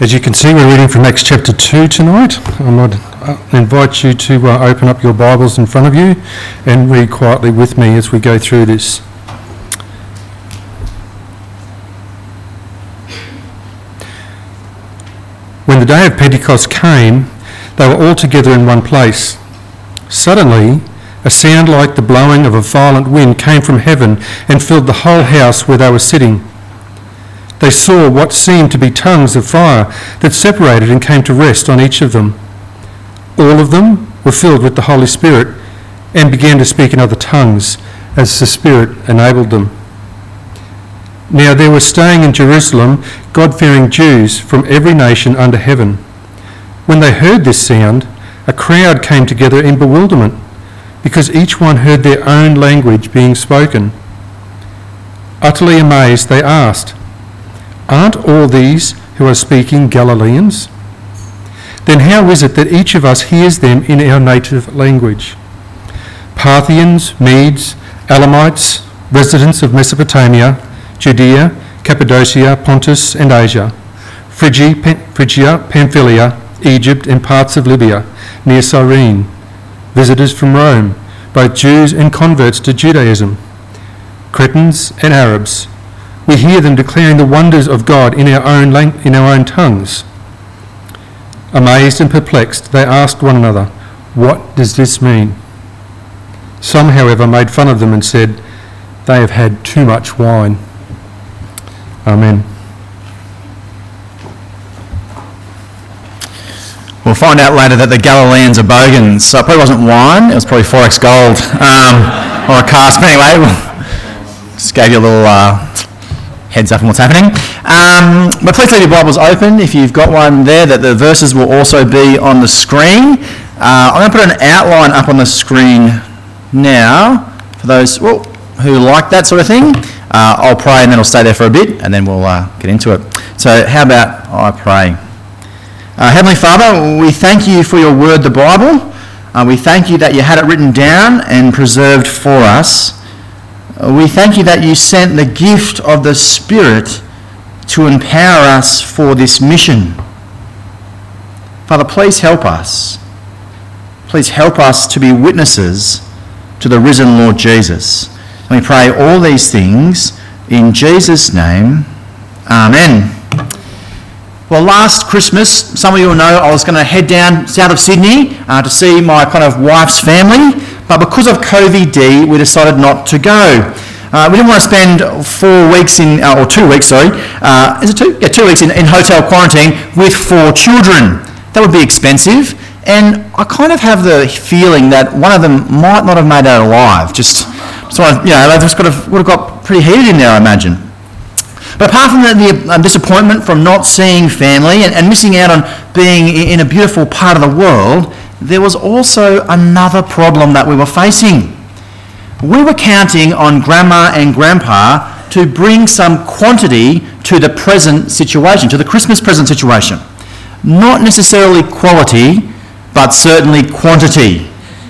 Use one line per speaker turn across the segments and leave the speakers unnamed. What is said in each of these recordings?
As you can see, we're reading from Acts chapter 2 tonight. I might invite you to open up your Bibles in front of you and read quietly with me as we go through this. When the day of Pentecost came, they were all together in one place. Suddenly, a sound like the blowing of a violent wind came from heaven and filled the whole house where they were sitting. They saw what seemed to be tongues of fire that separated and came to rest on each of them. All of them were filled with the Holy Spirit and began to speak in other tongues as the Spirit enabled them. Now there were staying in Jerusalem God-fearing Jews from every nation under heaven. When they heard this sound, a crowd came together in bewilderment, because each one heard their own language being spoken. Utterly amazed, they asked, "Aren't all these who are speaking Galileans? Then how is it that each of us hears them in our native language? Parthians, Medes, Elamites, residents of Mesopotamia, Judea, Cappadocia, Pontus and Asia, Phrygia, Pamphylia, Egypt and parts of Libya, near Cyrene, visitors from Rome, both Jews and converts to Judaism, Cretans and Arabs. We hear them declaring the wonders of God in our own tongues." Amazed and perplexed, they asked one another, "What does this mean?" Some, however, made fun of them and said, "They have had too much wine." Amen.
We'll find out later that the Galileans are bogans, so it probably wasn't wine, it was probably 4X gold or a cast. But anyway, just gave you a little heads up on what's happening. But please leave your Bibles open if you've got one there, that the verses will also be on the screen. I'm going to put an outline up on the screen now for those who like that sort of thing. I'll pray and then I'll stay there for a bit and then we'll get into it. So how about I pray? Heavenly Father, we thank you for your word, the Bible. We thank you that you had it written down and preserved for us. We thank you that you sent the gift of the Spirit to empower us for this mission. Father, please help us. Please help us to be witnesses to the risen Lord Jesus. And we pray all these things in Jesus' name. Amen. Well, last Christmas, some of you will know I was going to head down south of Sydney to see my kind of wife's family, but because of COVID, we decided not to go. We didn't want to spend 4 weeks or 2 weeks, is it 2? Yeah, 2 weeks in hotel quarantine with 4 children. That would be expensive, and I kind of have the feeling that one of them might not have made it alive. They just would have got pretty heated in there, I imagine. But apart from the disappointment from not seeing family and missing out on being in a beautiful part of the world, there was also another problem that we were facing. We were counting on Grandma and Grandpa to bring some quantity to the present situation, to the Christmas present situation. Not necessarily quality, but certainly quantity.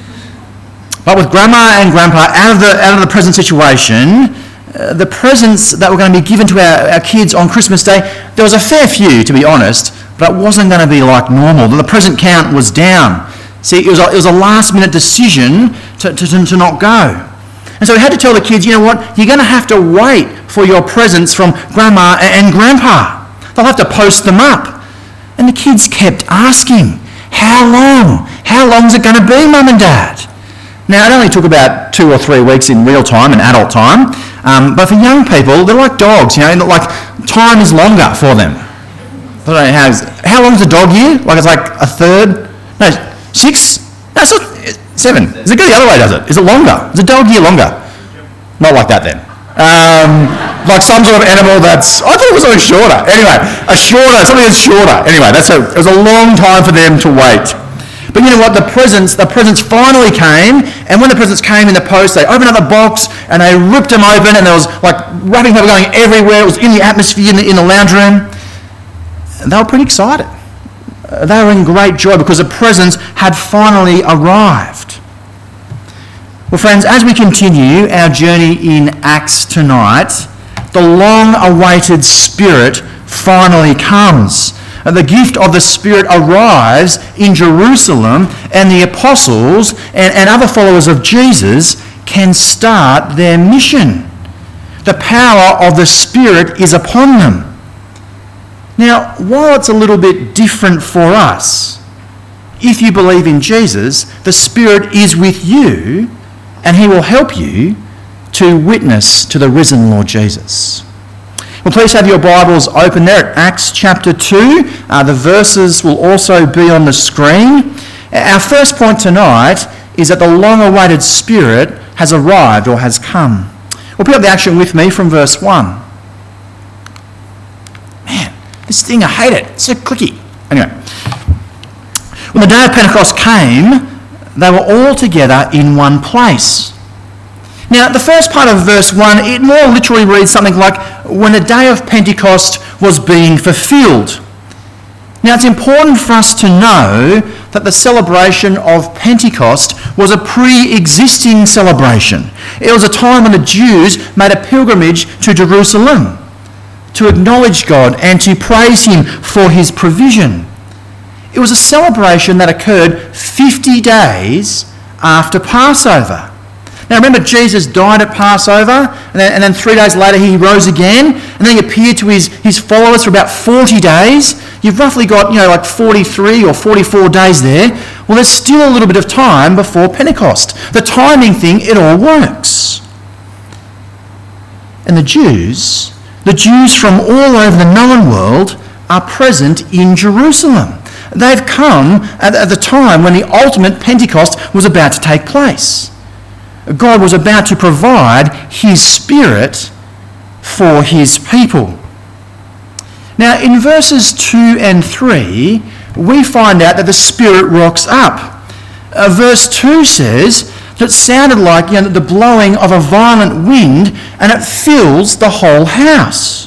But with Grandma and Grandpa out of the present situation, the presents that were going to be given to our kids on Christmas Day, there was a fair few, to be honest, but it wasn't going to be like normal. The present count was down. See, it was a last-minute decision to not go. And so we had to tell the kids, you know what, you're going to have to wait for your presents from Grandma and Grandpa. They'll have to post them up. And the kids kept asking, how long? How long is it going to be, Mum and Dad? Now, it only took about 2 or 3 weeks in real time, in adult time, but for young people, they're like dogs, like time is longer for them. I don't know how long is a dog year? Like it's like a third? No, 6? No, it's not 7. Does it go the other way, does it? Is it longer? Is a dog year longer? Not like that then. Like some sort of animal I thought it was something shorter. Anyway, something that's shorter. Anyway, it was a long time for them to wait. But you know what? The presents finally came, and when the presents came in the post, they opened up the box and they ripped them open, and there was like wrapping paper going everywhere. It was in the atmosphere in the lounge room. And they were pretty excited. They were in great joy because the presents had finally arrived. Well, friends, as we continue our journey in Acts tonight, the long-awaited Spirit finally comes. the gift of the Spirit arrives in Jerusalem, and the apostles and other followers of Jesus can start their mission. The power of the Spirit is upon them. Now, while it's a little bit different for us, if you believe in Jesus, the Spirit is with you and he will help you to witness to the risen Lord Jesus. Well, please have your Bibles open there at Acts chapter 2. The verses will also be on the screen. Our first point tonight is that the long-awaited Spirit has arrived or has come. Well, pick up the action with me from verse 1. Man, this thing, I hate it. It's so clicky. Anyway, when the day of Pentecost came, they were all together in one place. Now, the first part of verse 1, it more literally reads something like, when the day of Pentecost was being fulfilled. Now, it's important for us to know that the celebration of Pentecost was a pre-existing celebration. It was a time when the Jews made a pilgrimage to Jerusalem to acknowledge God and to praise him for his provision. It was a celebration that occurred 50 days after Passover. Now remember, Jesus died at Passover, and then 3 days later he rose again, and then he appeared to his followers for about 40 days. You've roughly got, like 43 or 44 days there. Well, there's still a little bit of time before Pentecost. The timing thing, it all works. And the Jews from all over the known world are present in Jerusalem. They've come at the time when the ultimate Pentecost was about to take place. God was about to provide his Spirit for his people. Now, in verses 2 and 3, we find out that the Spirit rocks up. Verse 2 says that it sounded like the blowing of a violent wind, and it fills the whole house.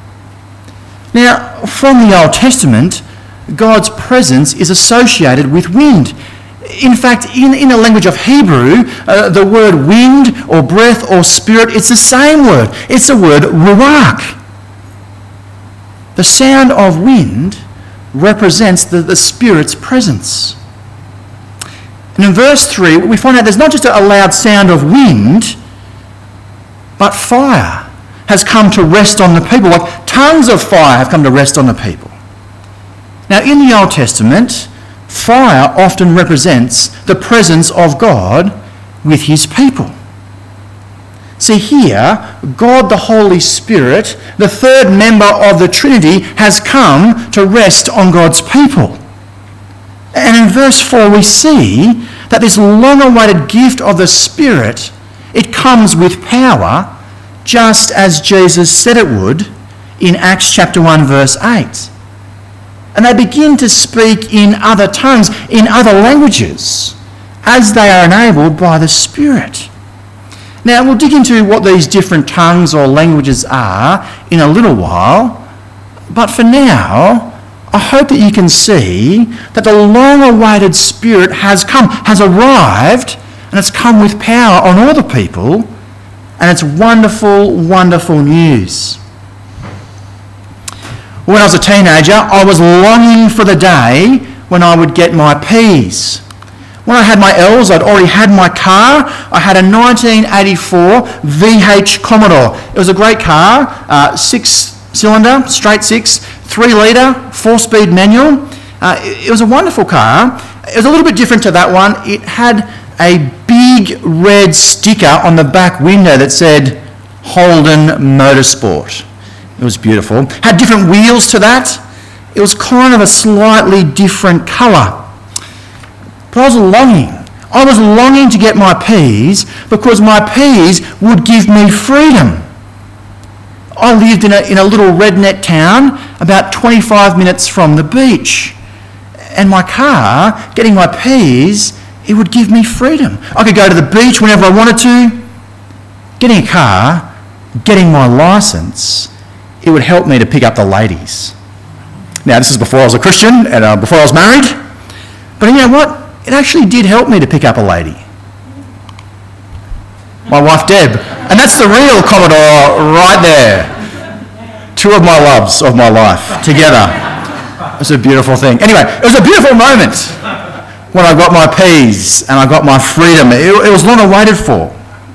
Now, from the Old Testament, God's presence is associated with wind. In fact, in the language of Hebrew, the word wind or breath or spirit, it's the same word. It's the word ruach. The sound of wind represents the Spirit's presence. And in verse 3, we find out there's not just a loud sound of wind, but fire has come to rest on the people. Like tongues of fire have come to rest on the people. Now, in the Old Testament, fire often represents the presence of God with his people. See here, God the Holy Spirit, the third member of the Trinity, has come to rest on God's people. And in verse 4 we see that this long-awaited gift of the Spirit, it comes with power, just as Jesus said it would in Acts chapter 1 verse 8. And they begin to speak in other tongues, in other languages, as they are enabled by the Spirit. Now, we'll dig into what these different tongues or languages are in a little while, but for now, I hope that you can see that the long-awaited Spirit has come, has arrived, and it's come with power on all the people, and it's wonderful, wonderful news. When I was a teenager, I was longing for the day when I would get my P's. When I had my L's, I'd already had my car. I had a 1984 VH Commodore. It was a great car, 6-cylinder, straight 6, 3-litre, 4-speed manual. It was a wonderful car. It was a little bit different to that one. It had a big red sticker on the back window that said Holden Motorsport. It was beautiful. Had different wheels to that. It was kind of a slightly different colour. But I was longing to get my P's because my P's would give me freedom. I lived in a little redneck town about 25 minutes from the beach. And my car, getting my P's, it would give me freedom. I could go to the beach whenever I wanted to. Getting a car, getting my licence, it would help me to pick up the ladies. Now, this is before I was a Christian and before I was married. But you know what? It actually did help me to pick up a lady. My wife, Deb. And that's the real Commodore right there. Two of my loves of my life together. was a beautiful thing. Anyway, it was a beautiful moment when I got my peas and I got my freedom. It was long awaited for.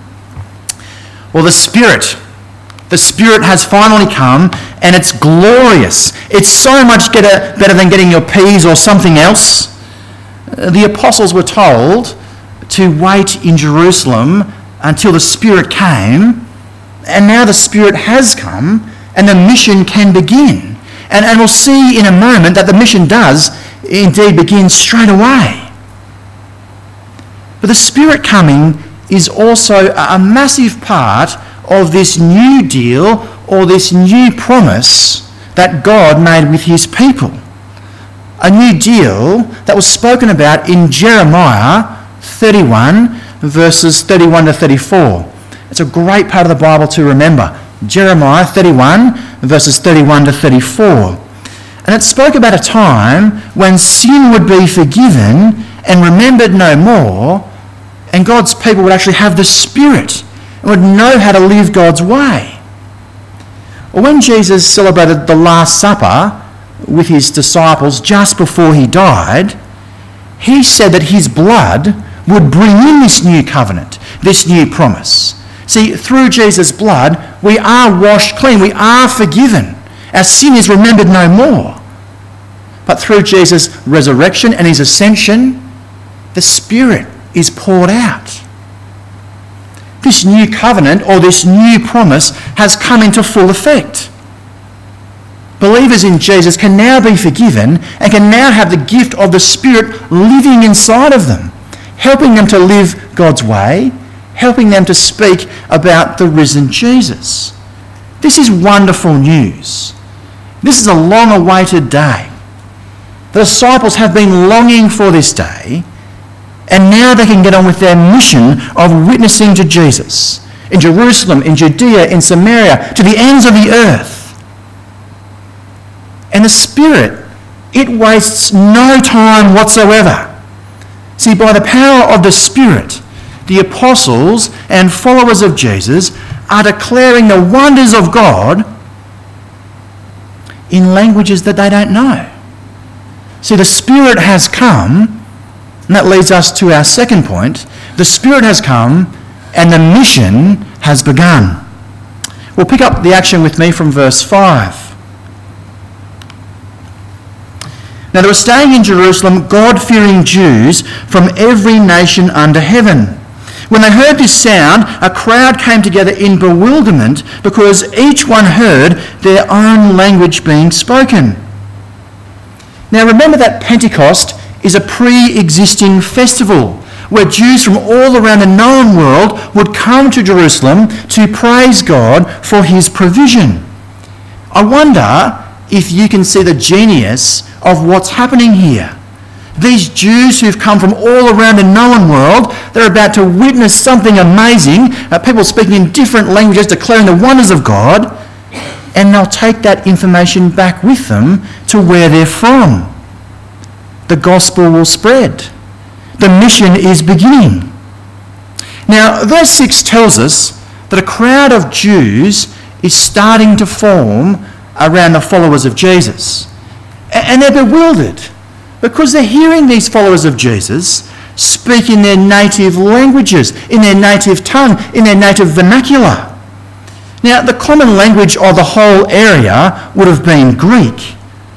Well, the Spirit has finally come, and it's glorious. It's so much better than getting your peas or something else. The apostles were told to wait in Jerusalem until the Spirit came, and now the Spirit has come, and the mission can begin. And we'll see in a moment that the mission does indeed begin straight away. But the Spirit coming is also a massive part of this new deal or this new promise that God made with his people. A new deal that was spoken about in Jeremiah 31, verses 31 to 34. It's a great part of the Bible to remember. Jeremiah 31, verses 31 to 34. And it spoke about a time when sin would be forgiven and remembered no more, and God's people would actually have the Spirit and would know how to live God's way. Well, when Jesus celebrated the Last Supper with his disciples just before he died, he said that his blood would bring in this new covenant, this new promise. See, through Jesus' blood, we are washed clean, we are forgiven. Our sin is remembered no more. But through Jesus' resurrection and his ascension, the Spirit is poured out. This new covenant or this new promise has come into full effect. Believers in Jesus can now be forgiven and can now have the gift of the Spirit living inside of them, helping them to live God's way, helping them to speak about the risen Jesus. This is wonderful news. This is a long-awaited day. The disciples have been longing for this day, and now they can get on with their mission of witnessing to Jesus in Jerusalem, in Judea, in Samaria, to the ends of the earth. And the Spirit, it wastes no time whatsoever. See, by the power of the Spirit, the apostles and followers of Jesus are declaring the wonders of God in languages that they don't know. See, the Spirit has come, and that leads us to our second point. The Spirit has come and the mission has begun. We'll pick up the action with me from verse 5. Now there were staying in Jerusalem God-fearing Jews from every nation under heaven. When they heard this sound, a crowd came together in bewilderment because each one heard their own language being spoken. Now remember that Pentecost is a pre-existing festival where Jews from all around the known world would come to Jerusalem to praise God for his provision. I wonder if you can see the genius of what's happening here. These Jews who've come from all around the known world, they're about to witness something amazing, people speaking in different languages, declaring the wonders of God, and they'll take that information back with them to where they're from. The gospel will spread. The mission is beginning. Now, verse 6 tells us that a crowd of Jews is starting to form around the followers of Jesus. And they're bewildered because they're hearing these followers of Jesus speak in their native languages, in their native tongue, in their native vernacular. Now, the common language of the whole area would have been Greek.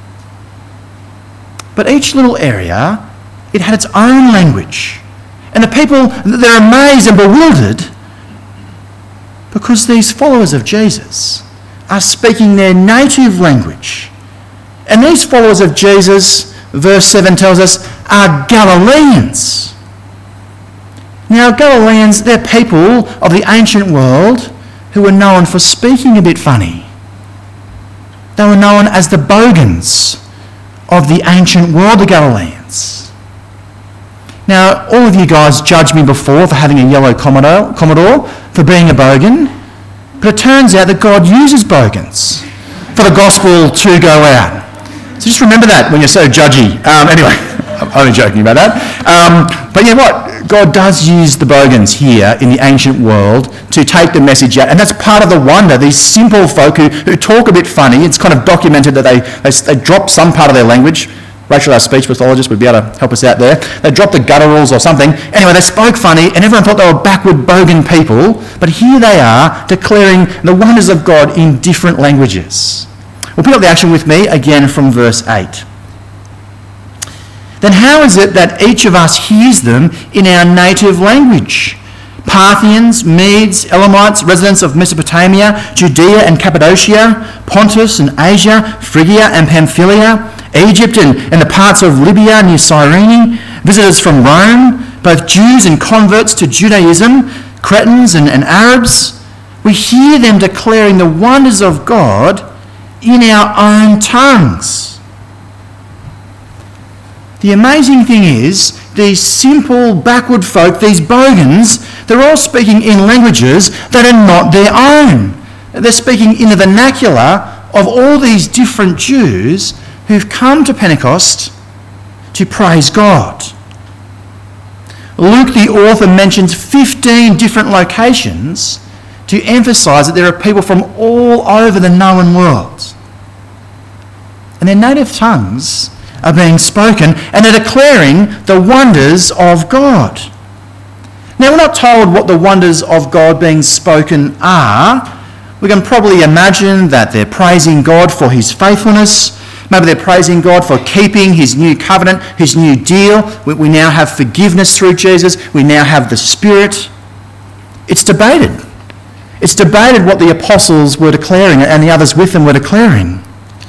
But each little area, it had its own language. And the people, they're amazed and bewildered because these followers of Jesus are speaking their native language. And these followers of Jesus, verse 7 tells us, are Galileans. Now, Galileans, they're people of the ancient world who were known for speaking a bit funny. They were known as the Bogans of the ancient world, the Galileans. Now, all of you guys judged me before for having a yellow Commodore, for being a Bogan, but it turns out that God uses Bogans for the gospel to go out. So just remember that when you're so judgy. Anyway, I'm only joking about that. But yeah, what? God does use the bogans here in the ancient world to take the message out, and that's part of the wonder. These simple folk who talk a bit funny, it's kind of documented that they drop some part of their language. Rachel, our speech pathologist, would be able to help us out there. They dropped the gutturals or something. Anyway, they spoke funny, and everyone thought they were backward bogan people, but here they are declaring the wonders of God in different languages. Well, pick up the action with me again from verse 8. Then how is it that each of us hears them in our native language? Parthians, Medes, Elamites, residents of Mesopotamia, Judea and Cappadocia, Pontus and Asia, Phrygia and Pamphylia, Egypt and the parts of Libya near Cyrene, visitors from Rome, both Jews and converts to Judaism, Cretans and Arabs. We hear them declaring the wonders of God in our own tongues. The amazing thing is, these simple backward folk, these bogans, they're all speaking in languages that are not their own. They're speaking in the vernacular of all these different Jews who've come to Pentecost to praise God. Luke, the author, mentions 15 different locations to emphasise that there are people from all over the known world. And their native tongues are being spoken, and they're declaring the wonders of God. Now, we're not told what the wonders of God being spoken are. We can probably imagine that they're praising God for his faithfulness. Maybe they're praising God for keeping his new covenant, his new deal. We now have forgiveness through Jesus. We now have the Spirit. It's debated. It's debated what the apostles were declaring and the others with them were declaring.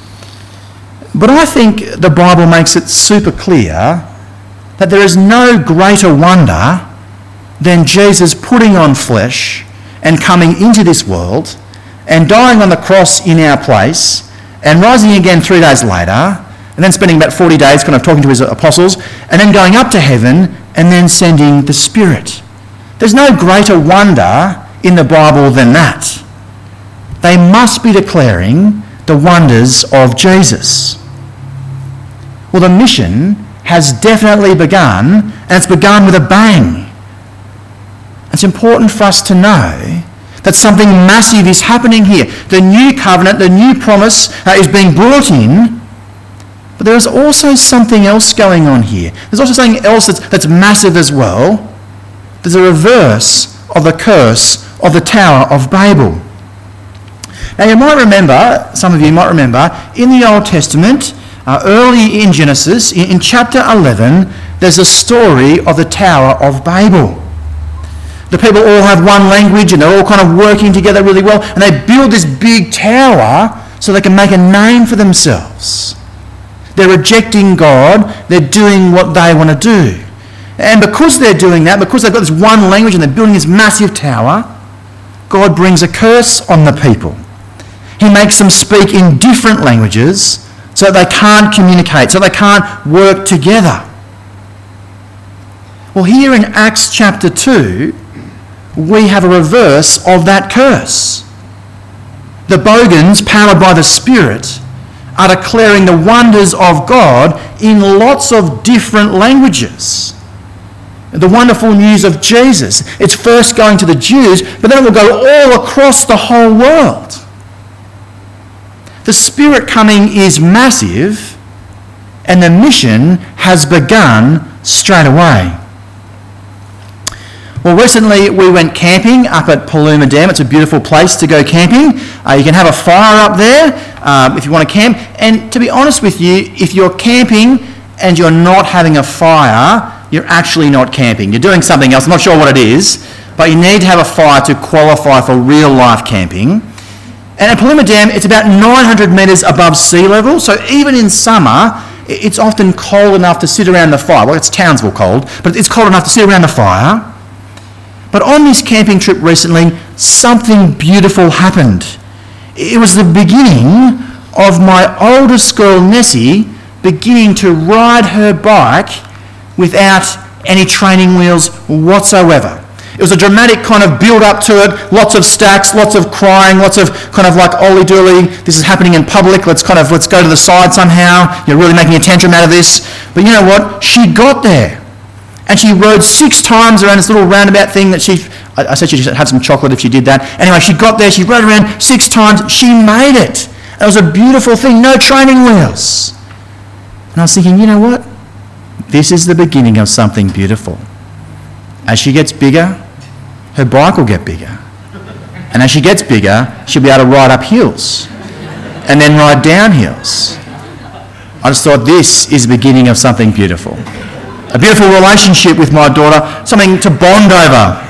But I think the Bible makes it super clear that there is no greater wonder than Jesus putting on flesh and coming into this world and dying on the cross in our place and rising again 3 days later and then spending about 40 days kind of talking to his apostles and then going up to heaven and then sending the Spirit. There's no greater wonder in the Bible than that. They must be declaring the wonders of Jesus. Well, the mission has definitely begun, and it's begun with a bang. It's important for us to know that something massive is happening here. The new covenant, the new promise is being brought in, but there is also something else going on here. There's also something else that's massive as well. There's a reverse of the curse of the Tower of Babel. Now, you might remember, some of you might remember, in the Old Testament, early in Genesis, in chapter 11, there's a story of the Tower of Babel. The people all have one language and they're all kind of working together really well, and they build this big tower so they can make a name for themselves. They're rejecting God, they're doing what they want to do. And because they're doing that, because they've got this one language and they're building this massive tower, God brings a curse on the people. He makes them speak in different languages so that they can't communicate, so they can't work together. Well, here in Acts chapter 2, we have a reverse of that curse. The bogans, powered by the Spirit, are declaring the wonders of God in lots of different languages. The wonderful news of Jesus. It's first going to the Jews, but then it will go all across the whole world. The Spirit coming is massive, and the mission has begun straight away. Well, recently we went camping up at Paluma Dam. It's a beautiful place to go camping. You can have a fire up there if you want to camp. And to be honest with you, if you're camping and you're not having a fire, you're actually not camping. You're doing something else. I'm not sure what it is, but you need to have a fire to qualify for real-life camping. And at Paluma Dam, it's about 900 metres above sea level, so even in summer, it's often cold enough to sit around the fire. Well, it's Townsville cold, but it's cold enough to sit around the fire. But on this camping trip recently, something beautiful happened. It was the beginning of my oldest girl, Nessie, beginning to ride her bike without any training wheels whatsoever. It was a dramatic kind of build-up to it, lots of stacks, lots of crying, lots of kind of like ollie-dooley, this is happening in public, let's go to the side somehow, you're really making a tantrum out of this. But you know what? She got there. And she rode 6 times around this little roundabout thing that I said she just had some chocolate if she did that. Anyway, she got there, she rode around 6 times, she made it. It was a beautiful thing, no training wheels. And I was thinking, you know what? This is the beginning of something beautiful. As she gets bigger, her bike will get bigger. And as she gets bigger, she'll be able to ride up hills and then ride down hills. I just thought this is the beginning of something beautiful. A beautiful relationship with my daughter, something to bond over.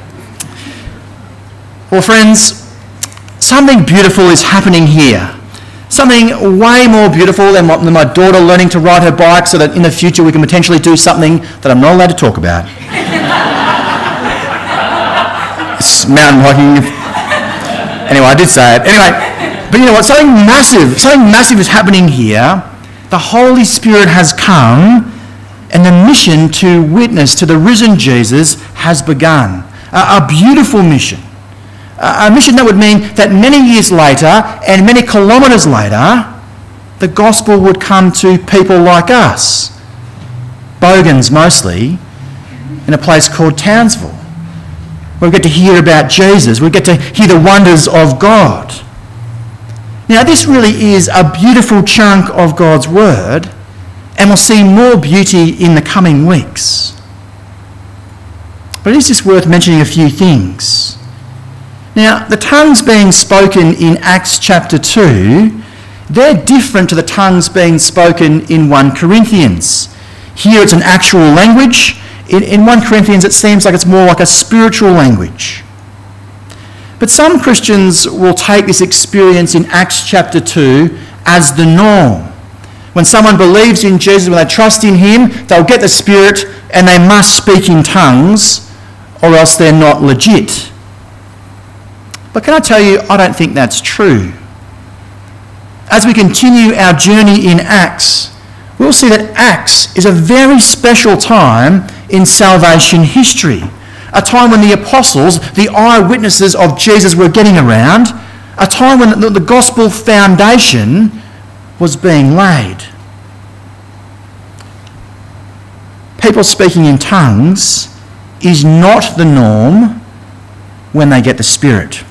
Well, friends, something beautiful is happening here. Something way more beautiful than my daughter learning to ride her bike so that in the future we can potentially do something that I'm not allowed to talk about. It's mountain hiking. Anyway, I did say it. Anyway, but you know what? Something massive is happening here. The Holy Spirit has come and the mission to witness to the risen Jesus has begun. A beautiful mission. A mission that would mean that many years later and many kilometres later, the gospel would come to people like us, Bogans mostly, in a place called Townsville, where we get to hear about Jesus, we get to hear the wonders of God. Now, this really is a beautiful chunk of God's word, and we'll see more beauty in the coming weeks. But it is just worth mentioning a few things. Now, the tongues being spoken in Acts chapter 2, they're different to the tongues being spoken in 1 Corinthians. Here it's an actual language. In 1 Corinthians it seems like it's more like a spiritual language. But some Christians will take this experience in Acts chapter 2 as the norm. When someone believes in Jesus, when they trust in him, they'll get the Spirit and they must speak in tongues or else they're not legit. But can I tell you, I don't think that's true. As we continue our journey in Acts, we'll see that Acts is a very special time in salvation history. A time when the apostles, the eyewitnesses of Jesus, were getting around. A time when the gospel foundation was being laid. People speaking in tongues is not the norm when they get the Spirit.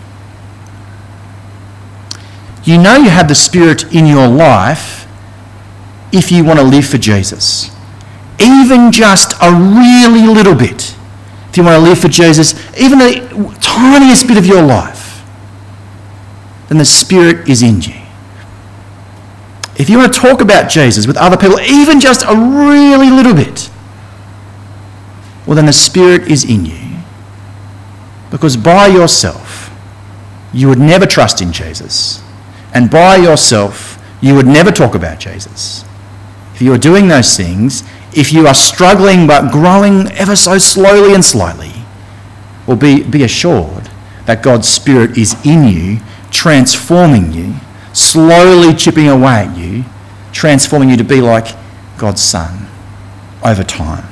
You know you have the Spirit in your life if you want to live for Jesus. Even just a really little bit. If you want to live for Jesus, even the tiniest bit of your life, then the Spirit is in you. If you want to talk about Jesus with other people, even just a really little bit, well, then the Spirit is in you. Because by yourself, you would never trust in Jesus. And by yourself, you would never talk about Jesus. If you are doing those things, if you are struggling but growing ever so slowly and slightly, well, be assured that God's Spirit is in you, transforming you, slowly chipping away at you, transforming you to be like God's Son over time.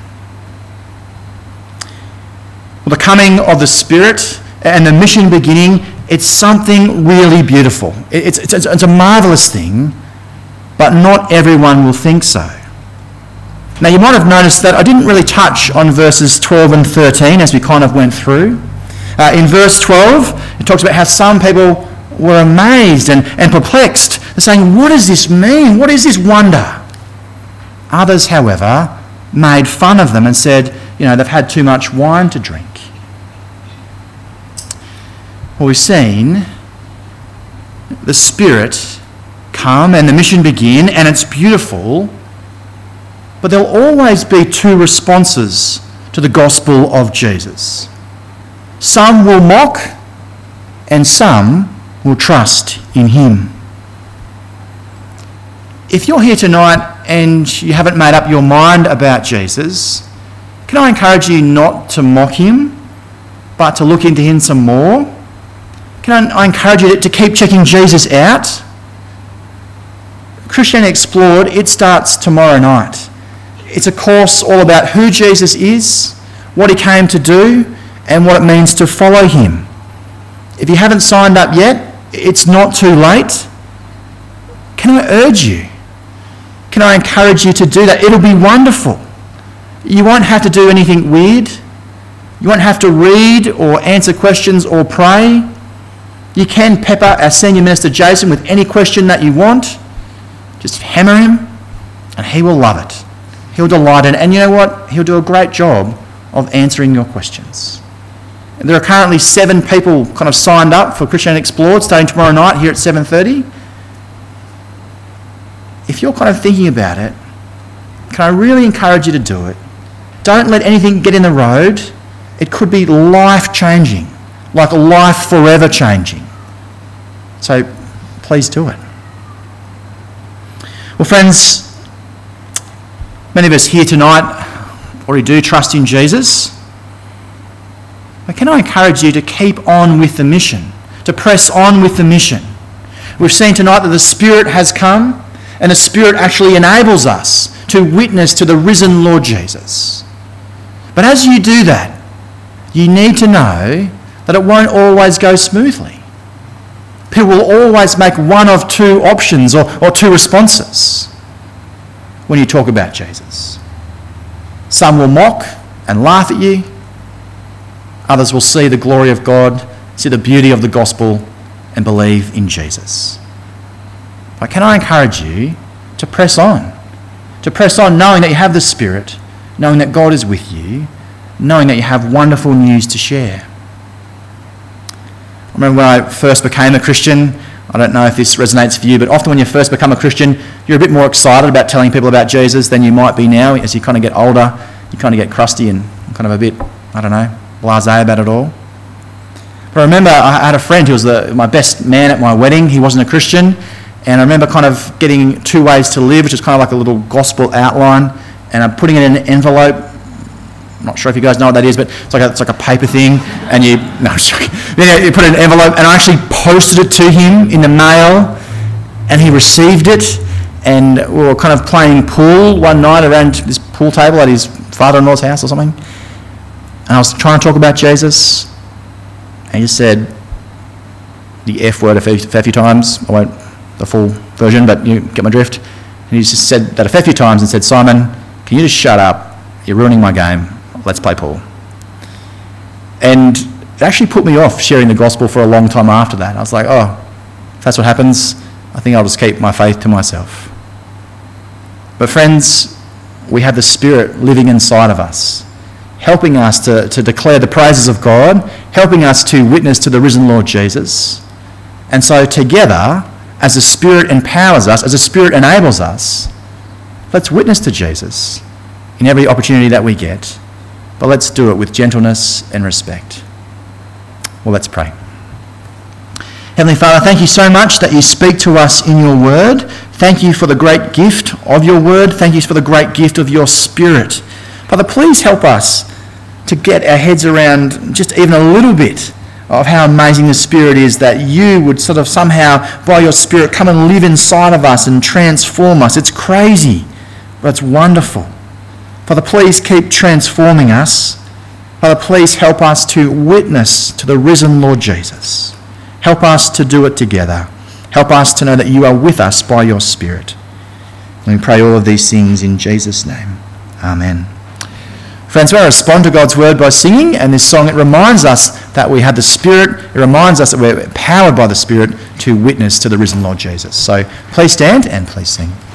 Well, the coming of the Spirit and the mission beginning, it's something really beautiful. It's a marvellous thing, but not everyone will think so. Now, you might have noticed that I didn't really touch on verses 12 and 13 as we kind of went through. In verse 12, it talks about how some people were amazed and perplexed. They're saying, what does this mean? What is this wonder? Others, however, made fun of them and said, they've had too much wine to drink. Well, we've seen the Spirit come and the mission begin, and it's beautiful, but there'll always be two responses to the gospel of Jesus. Some will mock and some will trust in him. If you're here tonight and you haven't made up your mind about Jesus, can I encourage you not to mock him, but to look into him some more? Can I encourage you to keep checking Jesus out? Christianity Explored, it starts tomorrow night. It's a course all about who Jesus is, what he came to do, and what it means to follow him. If you haven't signed up yet, it's not too late. Can I urge you? Can I encourage you to do that? It'll be wonderful. You won't have to do anything weird. You won't have to read or answer questions or pray. You can pepper our senior minister Jason with any question that you want. Just hammer him and he will love it. He'll delight in it. And you know what? He'll do a great job of answering your questions. And there are currently 7 people kind of signed up for Christianity Explored starting tomorrow night here at 7:30. If you're kind of thinking about it, can I really encourage you to do it? Don't let anything get in the road. It could be life-changing, like life forever changing. So please do it. Well, friends, many of us here tonight already do trust in Jesus. But can I encourage you to keep on with the mission, to press on with the mission? We've seen tonight that the Spirit has come, and the Spirit actually enables us to witness to the risen Lord Jesus. But as you do that, you need to know that it won't always go smoothly. People will always make one of 2 options or 2 responses when you talk about Jesus. Some will mock and laugh at you. Others will see the glory of God, see the beauty of the gospel, and believe in Jesus. But can I encourage you to press on? To press on knowing that you have the Spirit, knowing that God is with you, knowing that you have wonderful news to share. I remember when I first became a Christian, I don't know if this resonates for you, but often when you first become a Christian, you're a bit more excited about telling people about Jesus than you might be now. As you kind of get older, you kind of get crusty and kind of a bit, I don't know, blasé about it all. But I remember I had a friend who was my best man at my wedding. He wasn't a Christian. And I remember kind of getting 2 Ways to Live, which is kind of like a little gospel outline. And I'm putting it in an envelope. I'm not sure if you guys know what that is, but it's like a paper thing. And you put it in an envelope. And I actually posted it to him in the mail. And he received it. And we were kind of playing pool one night around this pool table at his father-in-law's house or something. And I was trying to talk about Jesus. And he just said the F word a fair few times. I won't the full version, but you get my drift. And he just said that a fair few times and said, "Simon, can you just shut up? You're ruining my game. Let's play pool." And it actually put me off sharing the gospel for a long time after that. I was like, oh, if that's what happens, I think I'll just keep my faith to myself. But friends, we have the Spirit living inside of us, helping us to declare the praises of God, helping us to witness to the risen Lord Jesus. And so together, as the Spirit empowers us, as the Spirit enables us, let's witness to Jesus in every opportunity that we get. But let's do it with gentleness and respect. Well, let's pray. Heavenly Father, thank you so much that you speak to us in your word. Thank you for the great gift of your word. Thank you for the great gift of your Spirit. Father, please help us to get our heads around just even a little bit of how amazing the Spirit is, that you would sort of somehow, by your Spirit, come and live inside of us and transform us. It's crazy, but it's wonderful. Father, please keep transforming us. Father, please help us to witness to the risen Lord Jesus. Help us to do it together. Help us to know that you are with us by your Spirit. And we pray all of these things in Jesus' name. Amen. Friends, we respond to God's word by singing, and this song, it reminds us that we have the Spirit. It reminds us that we're empowered by the Spirit to witness to the risen Lord Jesus. So please stand and please sing.